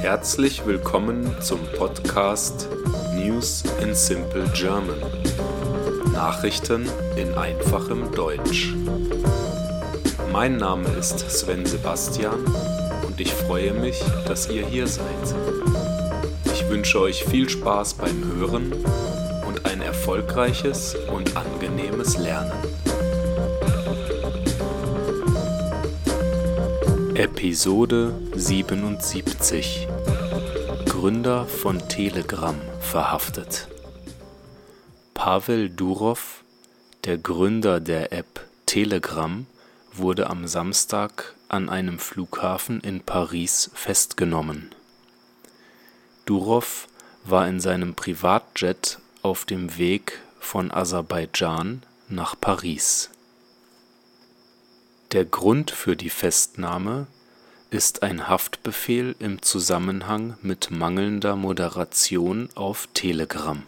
Herzlich willkommen zum Podcast News in Simple German. Nachrichten in einfachem Deutsch. Mein Name ist Sven Sebastian und ich freue mich, dass ihr hier seid. Ich wünsche euch viel Spaß beim Hören und ein erfolgreiches und angenehmes Lernen. Episode 77: Gründer von Telegram verhaftet. Pavel Durov, der Gründer der App Telegram, wurde am Samstag an einem Flughafen in Paris festgenommen. Durov war in seinem Privatjet auf dem Weg von Aserbaidschan nach Paris. Der Grund für die Festnahme ist ein Haftbefehl im Zusammenhang mit mangelnder Moderation auf Telegram.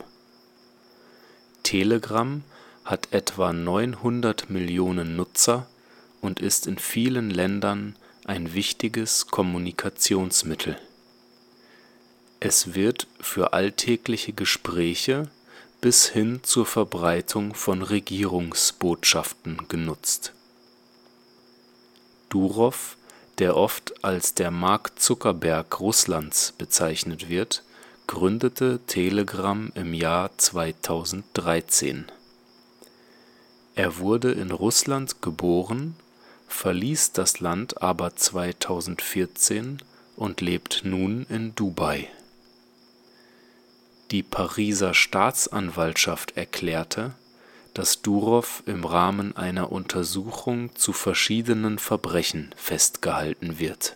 Telegram hat etwa 900 Millionen Nutzer und ist in vielen Ländern ein wichtiges Kommunikationsmittel. Es wird für alltägliche Gespräche bis hin zur Verbreitung von Regierungsbotschaften genutzt. Durov, der oft als der Mark Zuckerberg Russlands bezeichnet wird, gründete Telegram im Jahr 2013. Er wurde in Russland geboren, verließ das Land aber 2014 und lebt nun in Dubai. Die Pariser Staatsanwaltschaft erklärte, dass Durov im Rahmen einer Untersuchung zu verschiedenen Verbrechen festgehalten wird.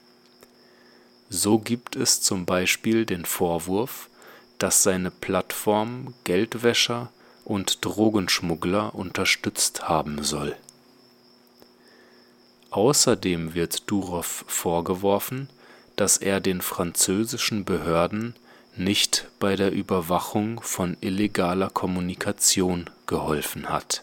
So gibt es zum Beispiel den Vorwurf, dass seine Plattform Geldwäscher und Drogenschmuggler unterstützt haben soll. Außerdem wird Durov vorgeworfen, dass er den französischen Behörden nicht bei der Überwachung von illegaler Kommunikation geholfen hat.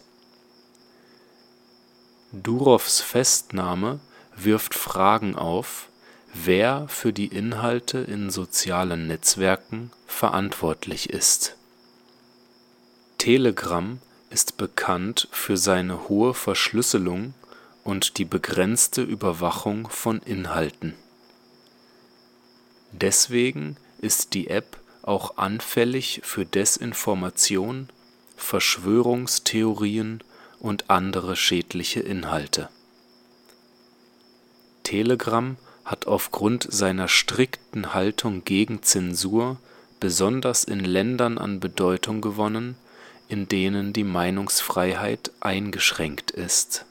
Durovs Festnahme wirft Fragen auf, wer für die Inhalte in sozialen Netzwerken verantwortlich ist. Telegram ist bekannt für seine hohe Verschlüsselung und die begrenzte Überwachung von Inhalten. Deswegen ist die App auch anfällig für Desinformation, Verschwörungstheorien und andere schädliche Inhalte. Telegram hat aufgrund seiner strikten Haltung gegen Zensur besonders in Ländern an Bedeutung gewonnen, in denen die Meinungsfreiheit eingeschränkt ist.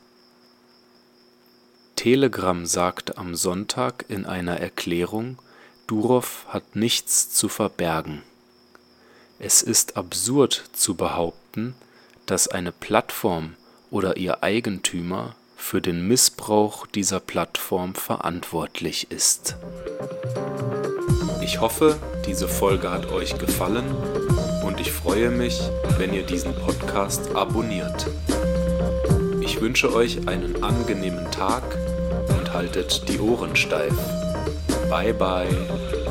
Telegram sagte am Sonntag in einer Erklärung, Durov hat nichts zu verbergen. Es ist absurd zu behaupten, dass eine Plattform oder ihr Eigentümer für den Missbrauch dieser Plattform verantwortlich ist. Ich hoffe, diese Folge hat euch gefallen und ich freue mich, wenn ihr diesen Podcast abonniert. Ich wünsche euch einen angenehmen Tag und haltet die Ohren steif. Bye bye.